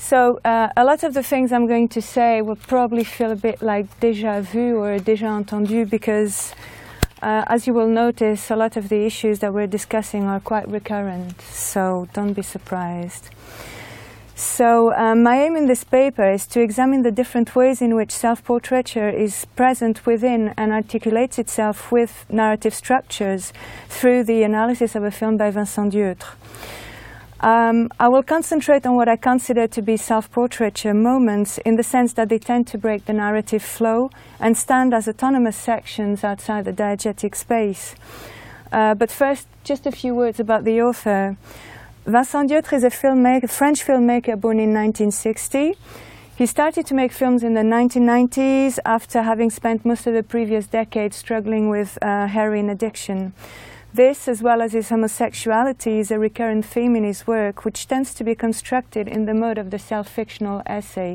So a lot of the things I'm going to say will probably feel a bit like déjà vu or déjà entendu because, as you will notice, a lot of the issues that we're discussing are quite recurrent, so don't be surprised. So my aim in this paper is to examine the different ways in which self-portraiture is present within and articulates itself with narrative structures through the analysis of a film by Vincent Dieuttre. I will concentrate on what I consider to be self-portraiture moments in the sense that they tend to break the narrative flow and stand as autonomous sections outside the diegetic space. But first, just a few words about the author. Vincent Dieuttre is a French filmmaker born in 1960. He started to make films in the 1990s after having spent most of the previous decade struggling with heroin addiction. This, as well as his homosexuality, is a recurrent theme in his work, which tends to be constructed in the mode of the self-fictional essay.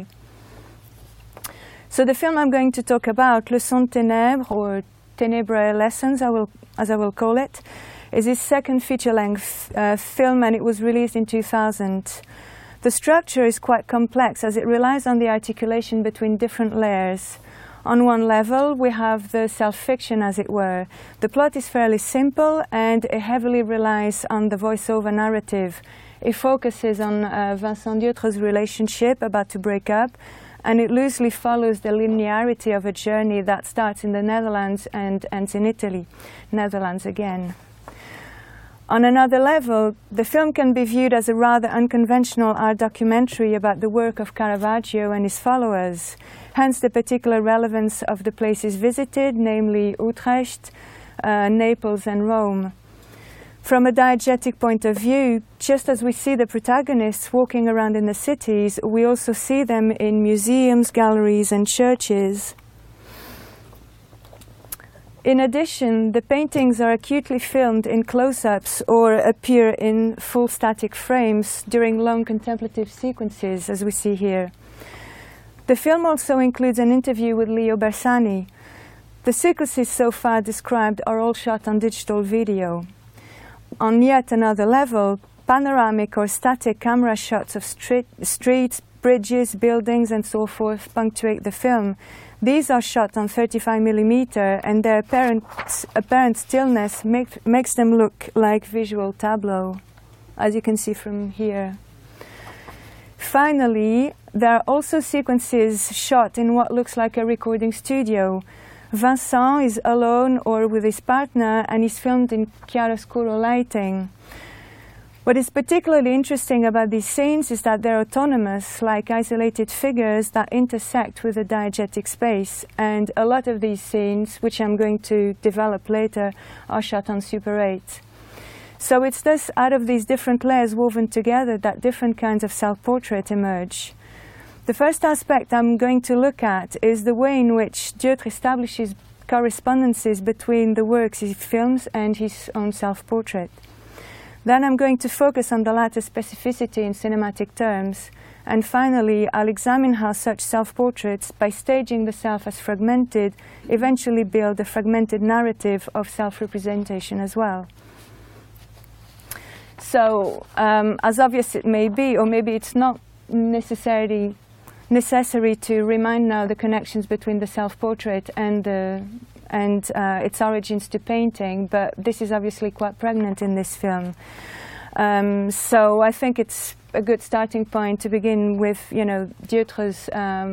So the film I'm going to talk about, Leçons de Ténèbres, or Ténèbres Lessons, as I will call it, is his second feature-length film, and it was released in 2000. The structure is quite complex, as it relies on the articulation between different layers. On one level, we have the self-fiction, as it were. The plot is fairly simple, and it heavily relies on the voice-over narrative. It focuses on Vincent Dieutre's relationship about to break up, and it loosely follows the linearity of a journey that starts in the Netherlands and ends in Italy. Netherlands again. On another level, the film can be viewed as a rather unconventional art documentary about the work of Caravaggio and his followers, hence the particular relevance of the places visited, namely Utrecht, Naples and Rome. From a diegetic point of view, just as we see the protagonists walking around in the cities, we also see them in museums, galleries and churches. In addition, the paintings are acutely filmed in close-ups or appear in full static frames during long contemplative sequences, as we see here. The film also includes an interview with Leo Bersani. The sequences so far described are all shot on digital video. On yet another level, panoramic or static camera shots of streets, bridges, buildings and so forth punctuate the film. These are shot on 35mm, and their apparent stillness makes them look like visual tableau, as you can see from here. Finally, there are also sequences shot in what looks like a recording studio. Vincent is alone or with his partner, and is filmed in chiaroscuro lighting. What is particularly interesting about these scenes is that they're autonomous, like isolated figures that intersect with the diegetic space. And a lot of these scenes, which I'm going to develop later, are shot on Super 8. So it's thus out of these different layers woven together that different kinds of self-portrait emerge. The first aspect I'm going to look at is the way in which Dieuttre establishes correspondences between the works he films and his own self-portrait. Then I'm going to focus on the latter specificity in cinematic terms. And finally, I'll examine how such self-portraits, by staging the self as fragmented, eventually build a fragmented narrative of self-representation as well. So, as obvious it may be, or maybe it's not necessary to remind now the connections between the self-portrait and its origins to painting, but this is obviously quite pregnant in this film. So I think it's a good starting point to begin with, Dieutre's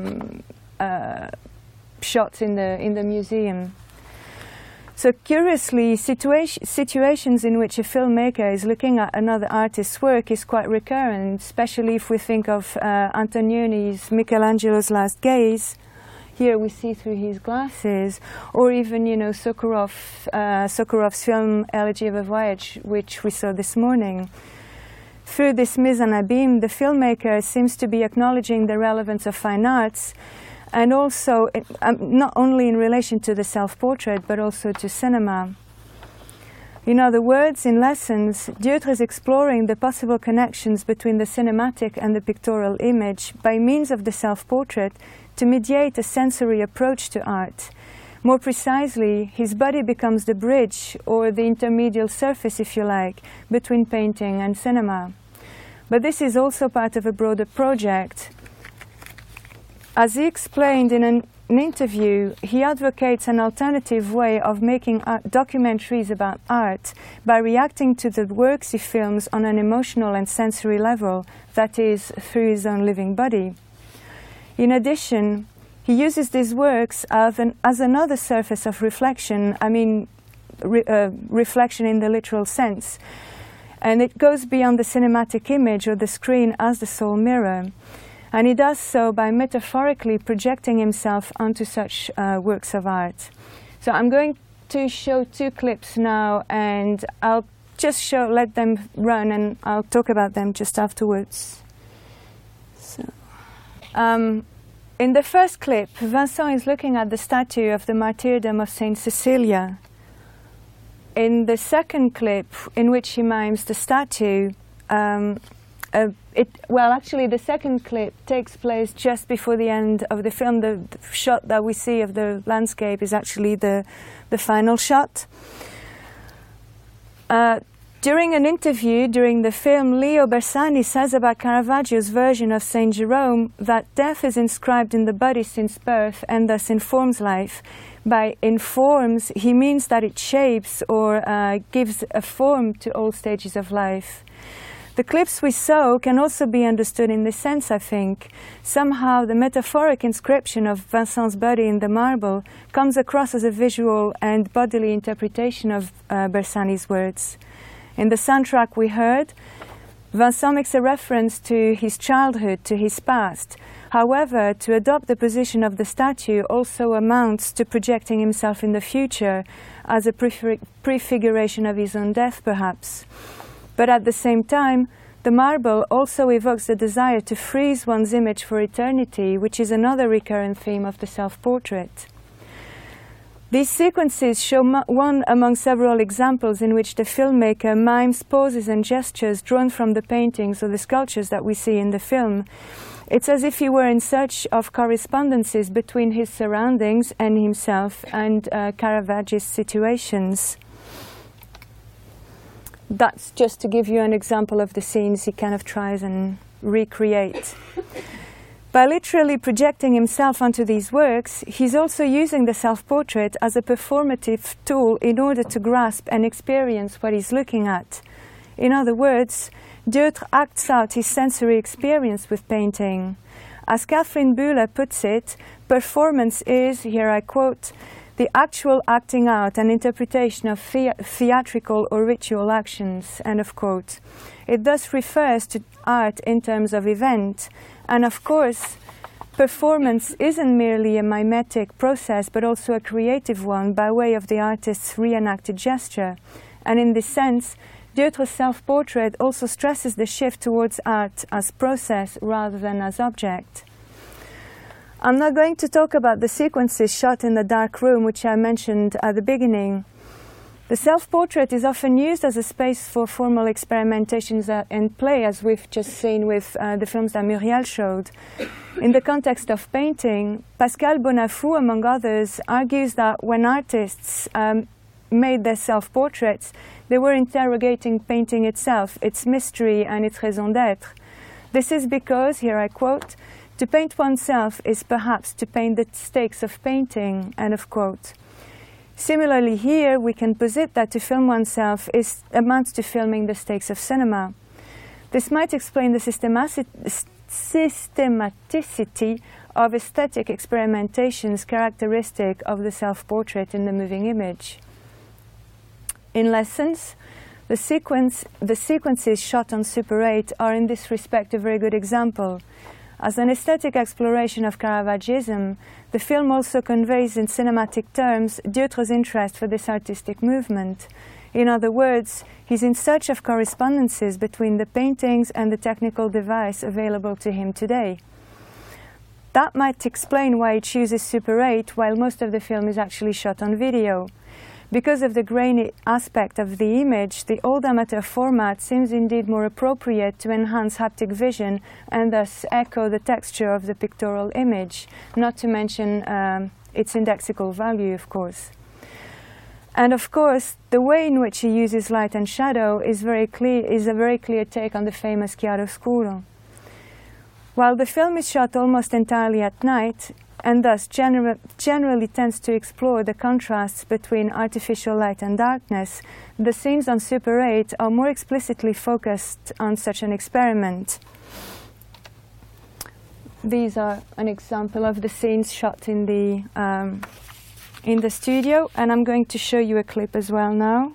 shots in the museum. So curiously, situations in which a filmmaker is looking at another artist's work is quite recurrent, especially if we think of Antonioni's Michelangelo's Last Gaze. Here we see through his glasses, or even, Sokurov's film Elegy of a Voyage, which we saw this morning. Through this mise en abîme, the filmmaker seems to be acknowledging the relevance of fine arts, and also not only in relation to the self-portrait, but also to cinema. In other words, in Lessons, Dieuttre is exploring the possible connections between the cinematic and the pictorial image by means of the self-portrait to mediate a sensory approach to art. More precisely, his body becomes the bridge, or the intermedial surface, if you like, between painting and cinema. But this is also part of a broader project. As he explained in an interview, he advocates an alternative way of making documentaries about art by reacting to the works he films on an emotional and sensory level, that is, through his own living body. In addition, he uses these works as another surface of reflection, reflection in the literal sense. And it goes beyond the cinematic image or the screen as the soul mirror. And he does so by metaphorically projecting himself onto such works of art. So I'm going to show 2 clips now, and I'll just let them run, and I'll talk about them just afterwards. So, in the first clip, Vincent is looking at the statue of the martyrdom of Saint Cecilia. In the second clip, in which he mimes the statue, actually the second clip takes place just before the end of the film. The shot that we see of the landscape is actually the final shot. During an interview during the film, Leo Bersani says about Caravaggio's version of Saint Jerome that death is inscribed in the body since birth and thus informs life. By informs, he means that it shapes or gives a form to all stages of life. The clips we saw can also be understood in this sense, I think. Somehow the metaphoric inscription of Vincent's body in the marble comes across as a visual and bodily interpretation of Bersani's words. In the soundtrack we heard, Vincent makes a reference to his childhood, to his past. However, to adopt the position of the statue also amounts to projecting himself in the future as a prefiguration of his own death, perhaps. But at the same time, the marble also evokes the desire to freeze one's image for eternity, which is another recurrent theme of the self-portrait. These sequences show one among several examples in which the filmmaker mimes poses and gestures drawn from the paintings or the sculptures that we see in the film. It's as if he were in search of correspondences between his surroundings and himself and Caravaggi's situations. That's just to give you an example of the scenes he kind of tries and recreate. By literally projecting himself onto these works, he's also using the self-portrait as a performative tool in order to grasp and experience what he's looking at. In other words, Deutre acts out his sensory experience with painting. As Catherine Bühler puts it, performance is, here I quote, the actual acting out and interpretation of theatrical or ritual actions, end of quote. It thus refers to art in terms of event. And of course, performance isn't merely a mimetic process, but also a creative one by way of the artist's reenacted gesture. And in this sense, Deutre's self-portrait also stresses the shift towards art as process rather than as object. I'm not going to talk about the sequences shot in the dark room, which I mentioned at the beginning. The self-portrait is often used as a space for formal experimentations and play, as we've just seen with the films that Muriel showed. In the context of painting, Pascal Bonafou, among others, argues that when artists made their self-portraits, they were interrogating painting itself, its mystery and its raison d'être. This is because, here I quote, to paint oneself is perhaps to paint the stakes of painting, end of quote. Similarly here, we can posit that to film oneself amounts to filming the stakes of cinema. This might explain the systematicity of aesthetic experimentations characteristic of the self-portrait in the moving image. In Lessons, the sequences shot on Super 8 are in this respect a very good example. As an aesthetic exploration of Caravaggism, the film also conveys in cinematic terms Deutre's interest for this artistic movement. In other words, he's in search of correspondences between the paintings and the technical device available to him today. That might explain why he chooses Super 8 while most of the film is actually shot on video. Because of the grainy aspect of the image, the old amateur format seems indeed more appropriate to enhance haptic vision and thus echo the texture of the pictorial image, not to mention its indexical value, of course. And of course, the way in which he uses light and shadow is a very clear take on the famous chiaroscuro. While the film is shot almost entirely at night, and thus generally tends to explore the contrasts between artificial light and darkness, the scenes on Super 8 are more explicitly focused on such an experiment. These are an example of the scenes shot in the studio, and I'm going to show you a clip as well now.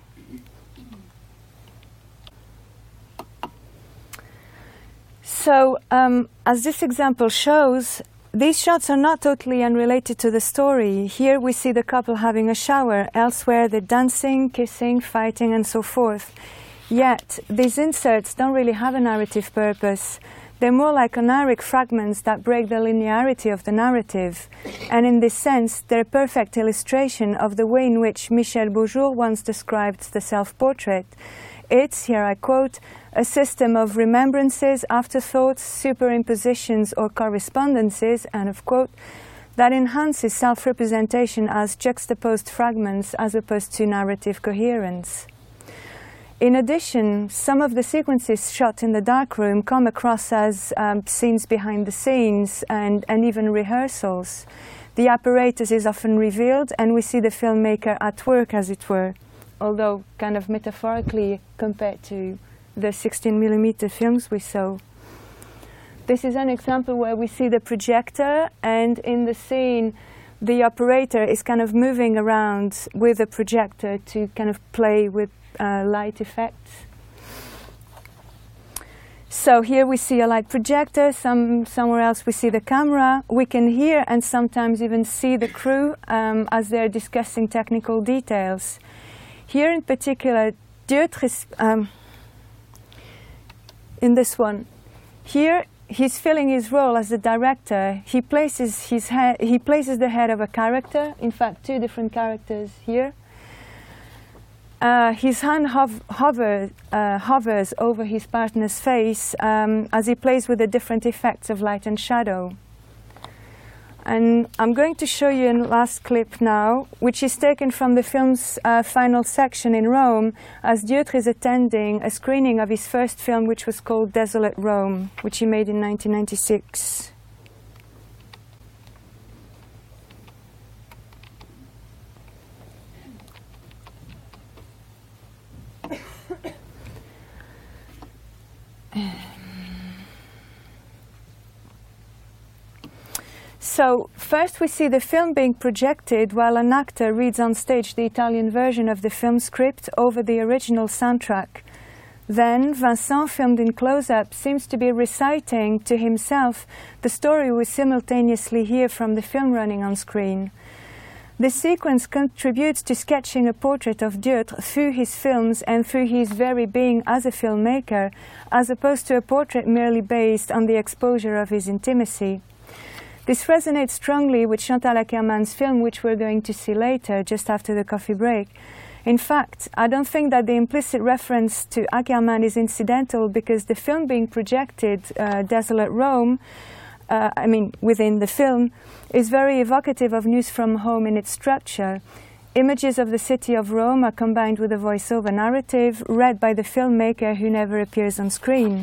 So, as this example shows, these shots are not totally unrelated to the story. Here we see the couple having a shower. Elsewhere they're dancing, kissing, fighting, and so forth. Yet, these inserts don't really have a narrative purpose. They're more like oniric fragments that break the linearity of the narrative. And in this sense, they're a perfect illustration of the way in which Michel Beaujour once described the self-portrait. It's, here I quote, a system of remembrances, afterthoughts, superimpositions or correspondences, end of quote, that enhances self-representation as juxtaposed fragments as opposed to narrative coherence. In addition, some of the sequences shot in the darkroom come across as scenes behind the scenes and even rehearsals. The apparatus is often revealed and we see the filmmaker at work, as it were, although kind of metaphorically compared to the 16mm films we saw. This is an example where we see the projector, and in the scene the operator is kind of moving around with the projector to kind of play with light effects. So here we see a light projector, somewhere else we see the camera. We can hear and sometimes even see the crew as they're discussing technical details. Here in particular, Deutr is, in this one, here he's filling his role as the director. He places the head of a character, in fact 2 different characters here. His hand hovers over his partner's face as he plays with the different effects of light and shadow. And I'm going to show you a last clip now, which is taken from the film's final section in Rome, as Deutr is attending a screening of his first film, which was called Desolate Rome, which he made in 1996. So, first we see the film being projected while an actor reads on stage the Italian version of the film script over the original soundtrack. Then, Vincent, filmed in close-up, seems to be reciting to himself the story we simultaneously hear from the film running on screen. This sequence contributes to sketching a portrait of Deutr through his films and through his very being as a filmmaker, as opposed to a portrait merely based on the exposure of his intimacy. This resonates strongly with Chantal Akerman's film, which we're going to see later, just after the coffee break. In fact, I don't think that the implicit reference to Akerman is incidental, because the film being projected, Desolate Rome, within the film, is very evocative of News from Home in its structure. Images of the city of Rome are combined with a voiceover narrative, read by the filmmaker who never appears on screen.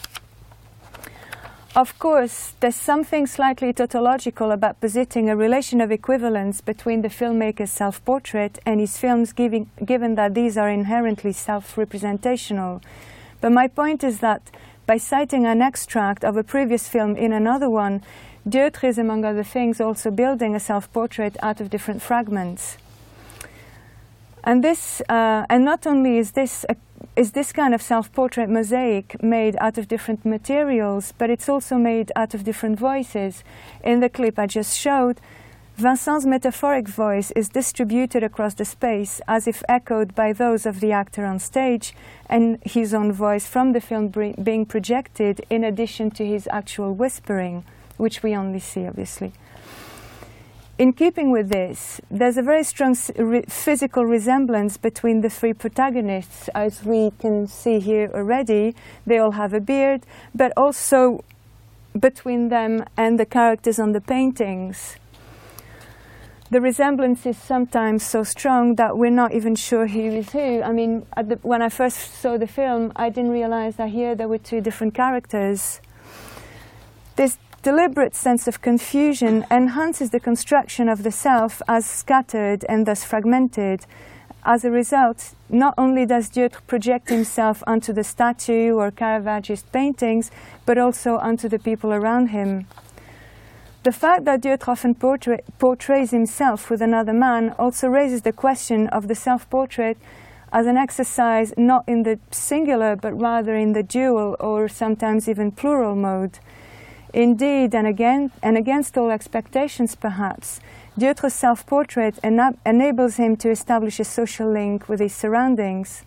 Of course, there's something slightly tautological about positing a relation of equivalence between the filmmaker's self-portrait and his films, given that these are inherently self-representational. But my point is that by citing an extract of a previous film in another one, Deutr is, among other things, also building a self-portrait out of different fragments. And not only is this kind of self-portrait mosaic made out of different materials, but it's also made out of different voices. In the clip I just showed, Vincent's metaphoric voice is distributed across the space as if echoed by those of the actor on stage, and his own voice from the film being projected in addition to his actual whispering, which we only see, obviously. In keeping with this, there's a very strong physical resemblance between the 3 protagonists, as we can see here already. They all have a beard, but also between them and the characters on the paintings. the resemblance is sometimes so strong that we're not even sure who is who. I mean, when I first saw the film, I didn't realize that here there were two different characters. This deliberate sense of confusion enhances the construction of the self as scattered and thus fragmented. As a result, not only does Dieudre project himself onto the statue or Caravagist paintings, but also onto the people around him. The fact that Dieudre often portrays himself with another man also raises the question of the self-portrait as an exercise not in the singular, but rather in the dual or sometimes even plural mode. Indeed, and against all expectations perhaps, Dieudre's self-portrait enables him to establish a social link with his surroundings.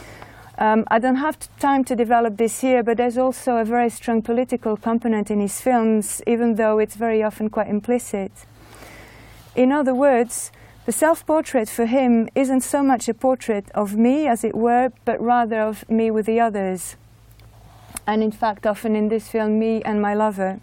I don't have time to develop this here, but there's also a very strong political component in his films, even though it's very often quite implicit. In other words, the self-portrait for him isn't so much a portrait of me, as it were, but rather of me with the others. And in fact, often in this film, me and my lover.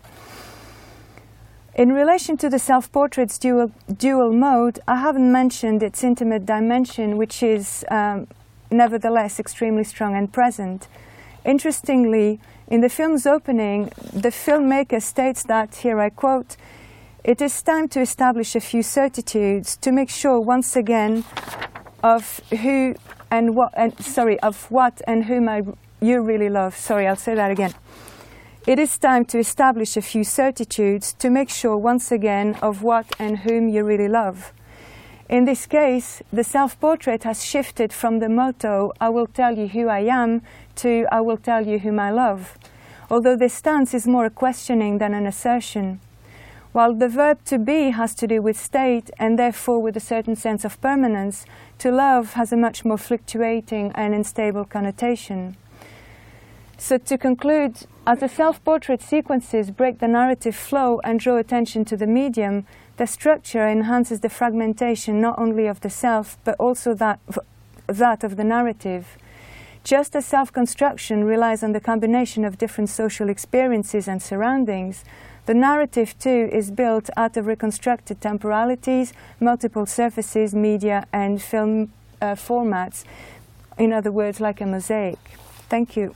In relation to the self-portrait's dual mode, I haven't mentioned its intimate dimension, which is nevertheless extremely strong and present. Interestingly, in the film's opening, the filmmaker states that, here I quote, "It is time to establish a few certitudes to make sure once again of who and what, of what and whom you really love." Sorry, I'll say that again. "It is time to establish a few certitudes to make sure once again of what and whom you really love." In this case, the self-portrait has shifted from the motto, "I will tell you who I am," to "I will tell you whom I love," although this stance is more a questioning than an assertion. While the verb to be has to do with state and therefore with a certain sense of permanence, to love has a much more fluctuating and unstable connotation. So to conclude, as the self-portrait sequences break the narrative flow and draw attention to the medium, the structure enhances the fragmentation not only of the self, but also that of the narrative. Just as self-construction relies on the combination of different social experiences and surroundings, the narrative too is built out of reconstructed temporalities, multiple surfaces, media and film formats. In other words, like a mosaic. Thank you.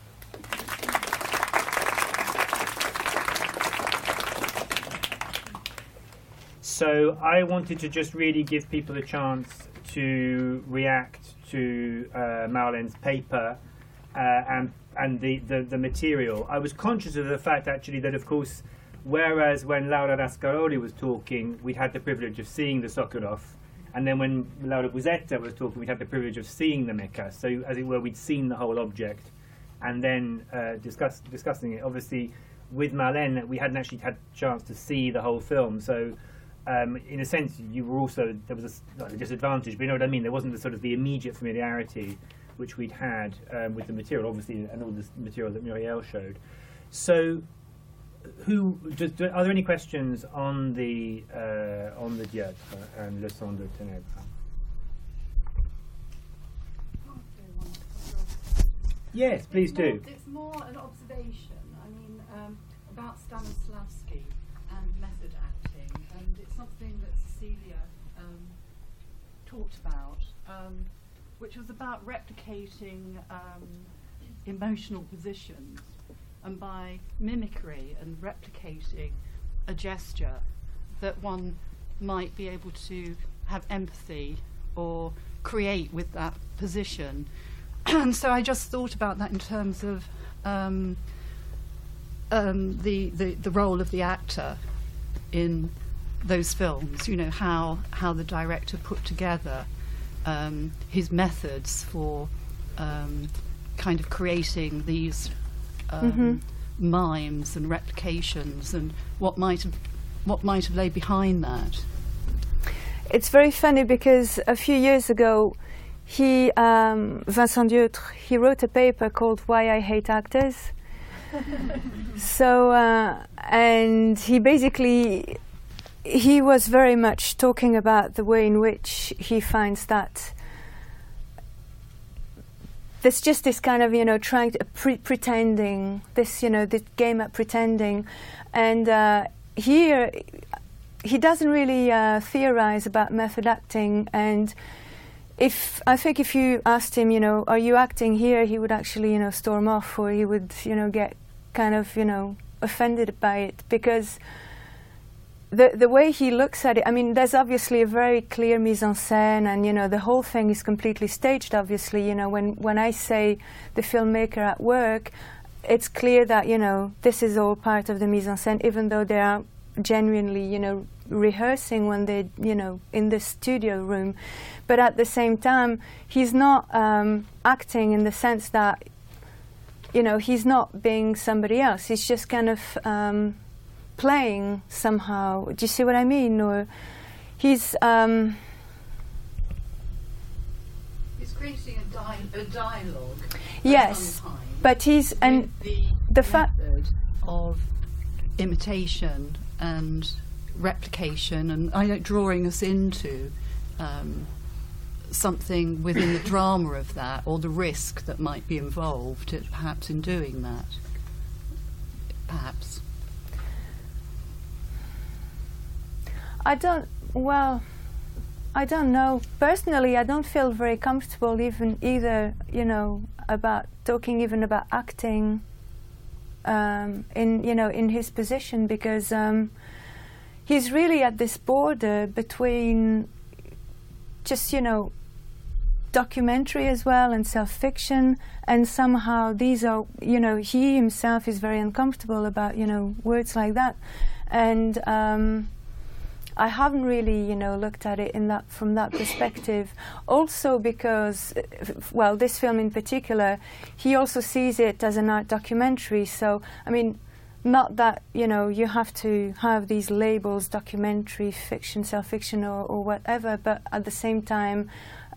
So I wanted to just really give people a chance to react to Marlene's paper and the material. I was conscious of the fact actually that, of course, whereas when Laura Rascaroli was talking, we'd had the privilege of seeing the Sokolov, and then when Laura Buzetta was talking, we'd had the privilege of seeing the Mecca. So, as it were, we'd seen the whole object, and then discussing it. Obviously, with Marlene, we hadn't actually had a chance to see the whole film, so. In a sense, you were also, there was a disadvantage, but you know what I mean? There wasn't the sort of the immediate familiarity which we'd had with the material, obviously, and all the material that Muriel showed. So, are there any questions on the Dieudre and Leçons de Ténèbres? Yes, please do. It's more an observation. I mean, about Stanislavski and method acting, and it's something that Cecilia talked about, which was about replicating emotional positions, and by mimicry and replicating a gesture that one might be able to have empathy or create with that position. And so I just thought about that in terms of the role of the actor in those films, you know, how the director put together his methods for kind of creating these mimes and replications, and what might have laid behind that. It's very funny because a few years ago, Vincent Dieudre, he wrote a paper called "Why I Hate Actors." So, and he was very much talking about the way in which he finds that there's just this kind of, you know, trying to pretending, this, you know, this game at pretending. And here, he doesn't really theorize about method acting, and I think if you asked him, are you acting here, he would actually, storm off, or he would, get kind of, offended by it, because the way he looks at it, I mean, there's obviously a very clear mise en scène, and, the whole thing is completely staged, obviously. When I say the filmmaker at work, it's clear that, this is all part of the mise en scène, even though they are genuinely, rehearsing when they, in the studio room. But at the same time, he's not acting in the sense that, he's not being somebody else. He's just kind of playing somehow. Do you see what I mean? Or he's creating a dialogue. Yes, but he's and the fact of imitation and replication, and drawing us into something within the drama of that, or the risk that might be involved, perhaps in doing that. Perhaps. I don't know. Personally, I don't feel very comfortable either, about talking even about acting in his position, because he's really at this border between just, documentary as well and self-fiction, and somehow these are, he himself is very uncomfortable about, words like that. And I haven't really, looked at it from that perspective. Also because, well, this film in particular, he also sees it as an art documentary. So, I mean, not that, you have to have these labels, documentary, fiction, self-fiction, or whatever, but at the same time,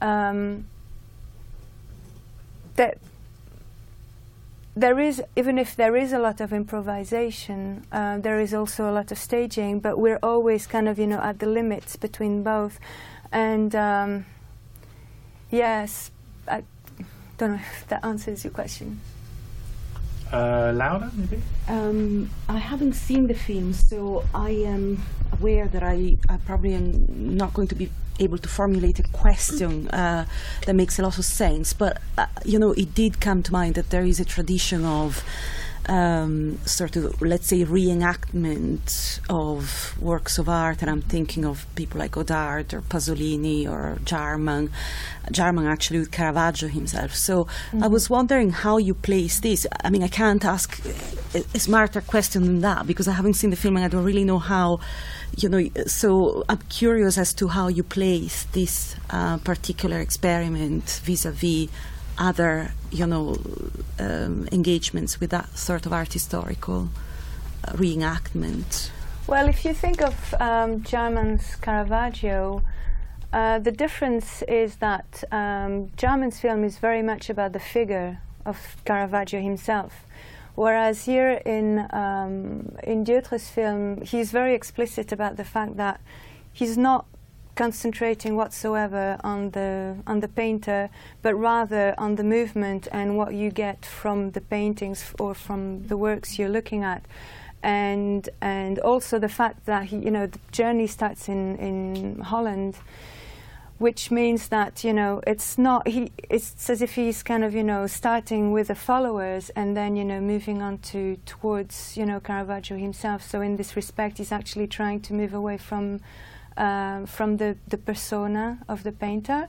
that there is, even if there is a lot of improvisation, there is also a lot of staging, but we're always kind of, at the limits between both. And yes, I don't know if that answers your question. Laura, maybe? I haven't seen the film, so I am aware that I probably am not going to be able to formulate a question that makes a lot of sense. But, it did come to mind that there is a tradition of sort of, let's say, reenactment of works of art, and I'm thinking of people like Godard or Pasolini or Jarman actually with Caravaggio himself. So I was wondering how you place this. I mean, I can't ask a smarter question than that, because I haven't seen the film and I don't really know how, so I'm curious as to how you place this particular experiment vis-a-vis other, engagements with that sort of art historical reenactment. Well, if you think of Jarman's Caravaggio, the difference is that Jarman's film is very much about the figure of Caravaggio himself, whereas here in Dieutres' film, he's very explicit about the fact that he's not concentrating whatsoever on the painter, but rather on the movement and what you get from the paintings or from the works you're looking at, and also the fact that the journey starts in Holland, which means that it's as if he's kind of starting with the followers and then moving on towards Caravaggio himself. So in this respect, he's actually trying to move away from the persona of the painter.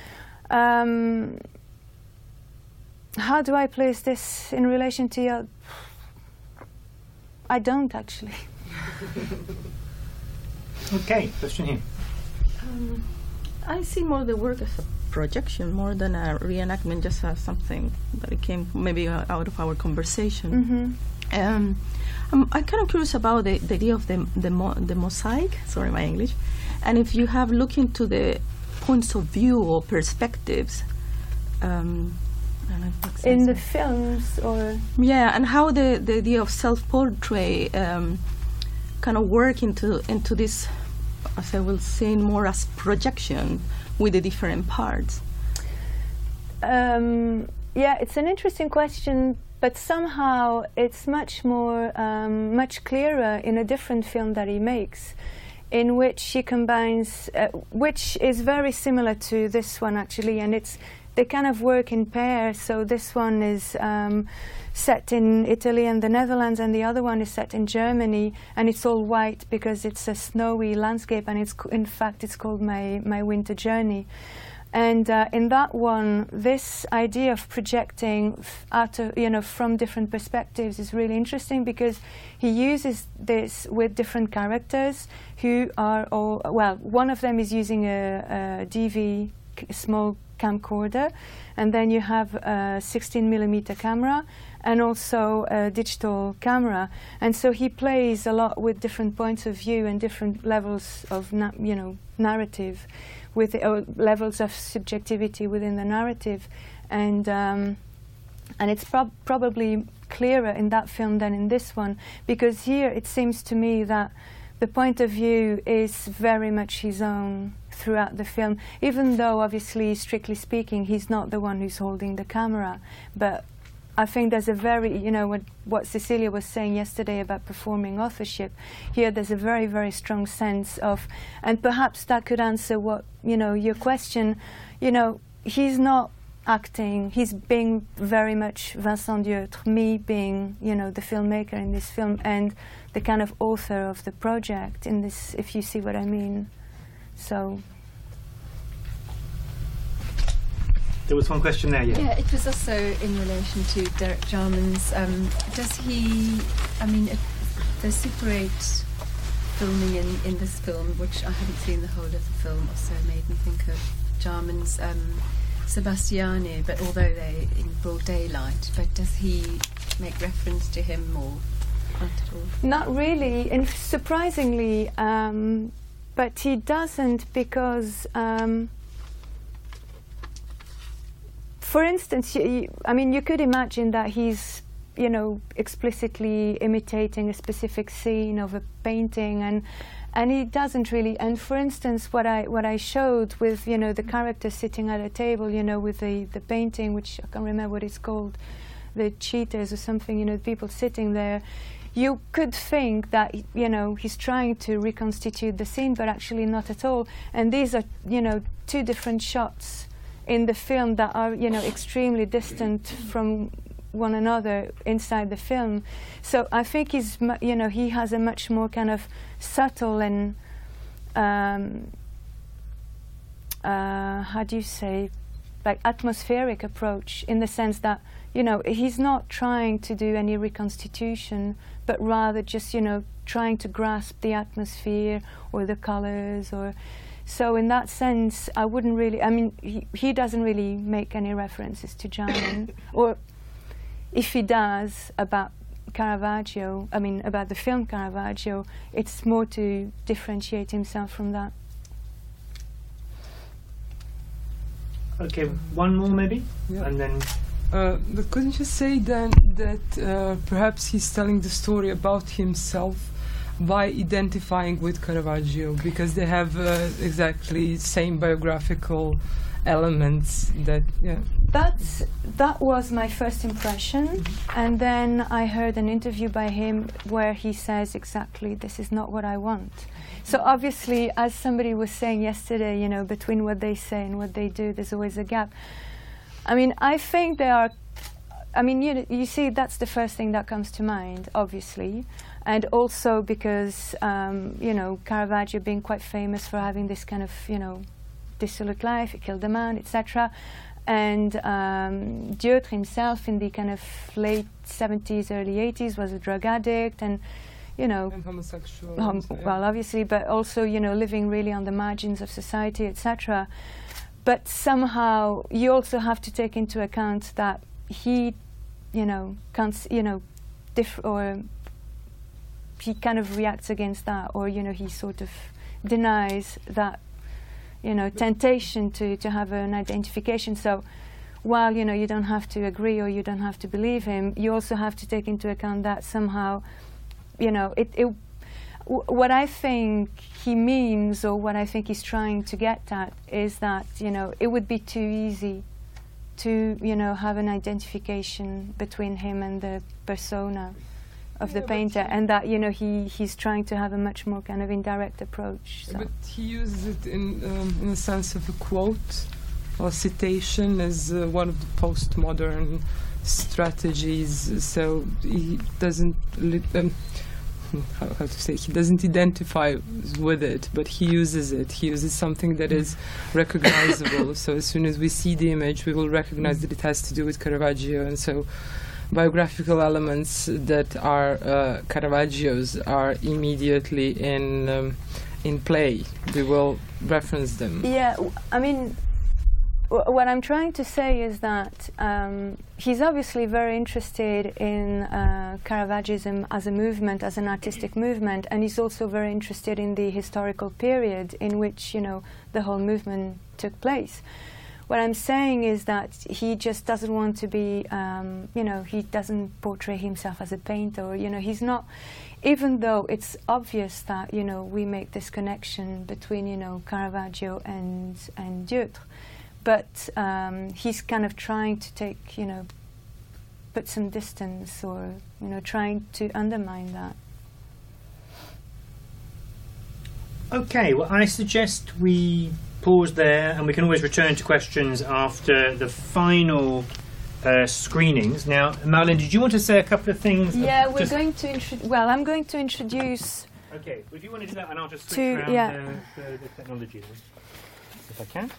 How do I place this in relation to your... I don't actually. Okay, question here. I see more the work as a projection more than a reenactment, just as something that it came maybe out of our conversation. I'm kind of curious about the idea of the mosaic. Sorry, my English. And if you have looked into the points of view or perspectives, I don't know if makes sense. In the films, or and how the idea of self-portrait kind of work into this, as I will say, more as projection with the different parts. It's an interesting question, but somehow it's much more, much clearer in a different film that he makes. in which she combines, which is very similar to this one actually, and they kind of work in pairs. So this one is set in Italy and the Netherlands, and the other one is set in Germany, and it's all white because it's a snowy landscape, and in fact it's called My Winter Journey. And in that one, this idea of projecting out of, from different perspectives is really interesting, because he uses this with different characters who are all, well, one of them is using a DV small camcorder, and then you have a 16mm camera and also a digital camera. And so he plays a lot with different points of view and different levels of narrative, with levels of subjectivity within the narrative, and it's probably clearer in that film than in this one, because here it seems to me that the point of view is very much his own throughout the film, even though obviously, strictly speaking, he's not the one who's holding the camera. But I think there's a very, what Cecilia was saying yesterday about performing authorship, here there's a very, very strong sense of, and perhaps that could answer what, your question, he's not acting, he's being very much Vincent Dieudre, me being, the filmmaker in this film and the kind of author of the project in this, if you see what I mean. So. There was one question there, yeah. Yeah, it was also in relation to Derek Jarman's. Does he? I mean, the Super 8 filming in this film, which I haven't seen the whole of the film, also made me think of Jarman's Sebastiani. But although they're in broad daylight, but does he make reference to him or not at all? Not really, and surprisingly, but he doesn't, because. For instance, you could imagine that he's, explicitly imitating a specific scene of a painting, and he doesn't really. And for instance, what I showed with, the character sitting at a table, with the painting, which I can't remember what it's called, the cheetahs or something, the people sitting there. You could think that, he's trying to reconstitute the scene, but actually not at all. And these are, two different shots in the film that are, extremely distant from one another inside the film. So I think he's, he has a much more kind of subtle and, how do you say, like atmospheric approach, in the sense that, he's not trying to do any reconstitution, but rather just, trying to grasp the atmosphere or the colors or. So in that sense, I wouldn't really, he doesn't really make any references to Jarman, or if he does about Caravaggio, about the film Caravaggio, it's more to differentiate himself from that. Okay, one more maybe, yeah. And then. But couldn't you say then that perhaps he's telling the story about himself by identifying with Caravaggio, because they have exactly same biographical elements that, yeah. That was my first impression, and then I heard an interview by him where he says exactly, this is not what I want. So obviously, as somebody was saying yesterday, between what they say and what they do, there's always a gap. I think they are, you see, that's the first thing that comes to mind, obviously. And also because, Caravaggio being quite famous for having this kind of, dissolute life, he killed a man, etc. And Dieudre himself in the kind of late 70s, early 80s was a drug addict and, and homosexual. Well, obviously, but also, living really on the margins of society, etc. But somehow you also have to take into account that he, can't, or he kind of reacts against that, or he sort of denies that temptation to have an identification. So while you don't have to agree or you don't have to believe him, you also have to take into account that somehow what I think he means, or what I think he's trying to get at, is that it would be too easy to have an identification between him and the persona. of the Yeah, but painter, and that he's trying to have a much more kind of indirect approach. So. But he uses it in the sense of a quote or citation as one of the postmodern strategies. So he doesn't how to say, he doesn't identify with it, but he uses it. He uses something that is recognizable. So as soon as we see the image, we will recognize that it has to do with Caravaggio. And so biographical elements that are Caravaggio's are immediately in play. We will reference them. Yeah, I mean, what I'm trying to say is that he's obviously very interested in Caravaggism as a movement, as an artistic movement, and he's also very interested in the historical period in which, the whole movement took place. What I'm saying is that he just doesn't want to be, he doesn't portray himself as a painter, or, he's not, even though it's obvious that, we make this connection between, Caravaggio and Dutre. But he's kind of trying to take, put some distance, or, trying to undermine that. Okay, well, I suggest we pause there, and we can always return to questions after the final screenings. Now, Marlene, did you want to say a couple of things? Yeah, we're going to I'm going to introduce... Okay, well, if you want to do that, and I'll just switch around the technology then, if I can.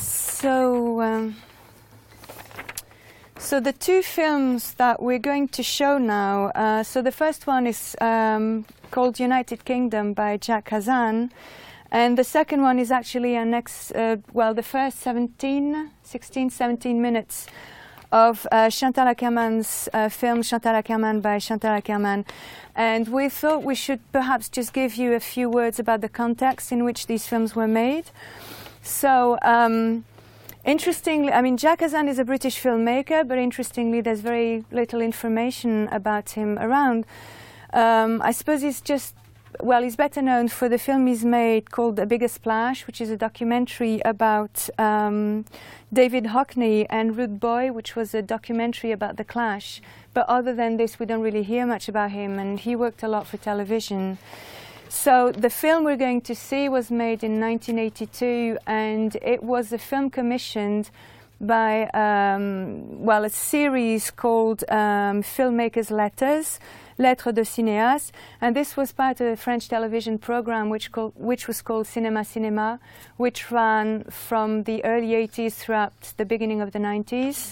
So the two films that we're going to show now, so the first one is called United Kingdom by Jack Hazan, and the second one is actually the first 16, 17 minutes of Chantal Akerman's film Chantal Akerman by Chantal Akerman. And we thought we should perhaps just give you a few words about the context in which these films were made. So, interestingly, Jack Hazan is a British filmmaker, but interestingly, there's very little information about him around. I suppose he's better known for the film he's made called A Bigger Splash, which is a documentary about David Hockney, and Rude Boy, which was a documentary about The Clash. But other than this, we don't really hear much about him, and he worked a lot for television. So the film we're going to see was made in 1982, and it was a film commissioned by a series called Filmmakers' Letters, Lettres de Cinéastes, and this was part of a French television program which was called Cinéma Cinéma, which ran from the early 80s throughout the beginning of the 90s.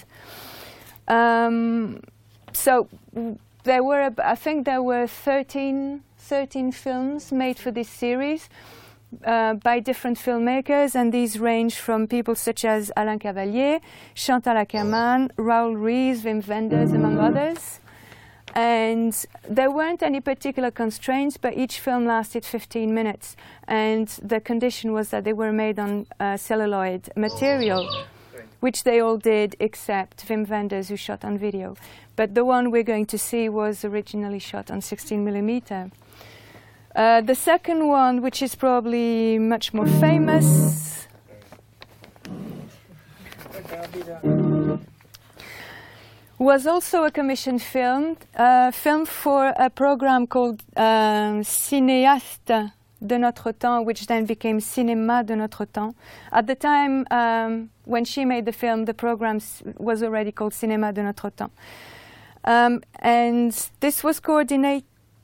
So there were, I think there were 13 films made for this series by different filmmakers, and these range from people such as Alain Cavalier, Chantal Akerman, Raoul Ries, Wim Wenders, among others. And there weren't any particular constraints, but each film lasted 15 minutes. And the condition was that they were made on celluloid material, which they all did except Wim Wenders, who shot on video. But the one we're going to see was originally shot on 16mm. The second one, which is probably much more famous, was also a commissioned film for a program called Cinéastes de Notre Temps, which then became Cinéma de Notre Temps. At the time when she made the film, the program was already called Cinéma de Notre Temps. And this was coordinated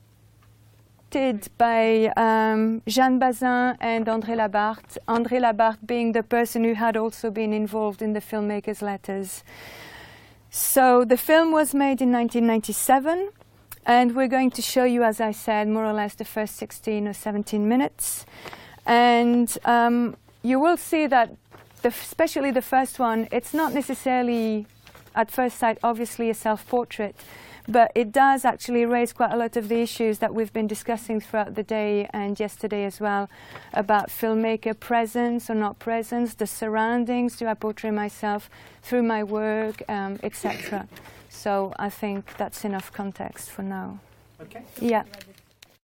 by Jeanne Bazin and André Labarthe. André Labarthe being the person who had also been involved in the Filmmakers' Letters. So the film was made in 1997, and we're going to show you, as I said, more or less the first 16 or 17 minutes. And you will see that, especially the first one, it's not necessarily, at first sight, obviously a self-portrait, but it does actually raise quite a lot of the issues that we've been discussing throughout the day and yesterday as well, about filmmaker presence or not presence, the surroundings, do I portray myself through my work, etc. So I think that's enough context for now. Okay. Yeah.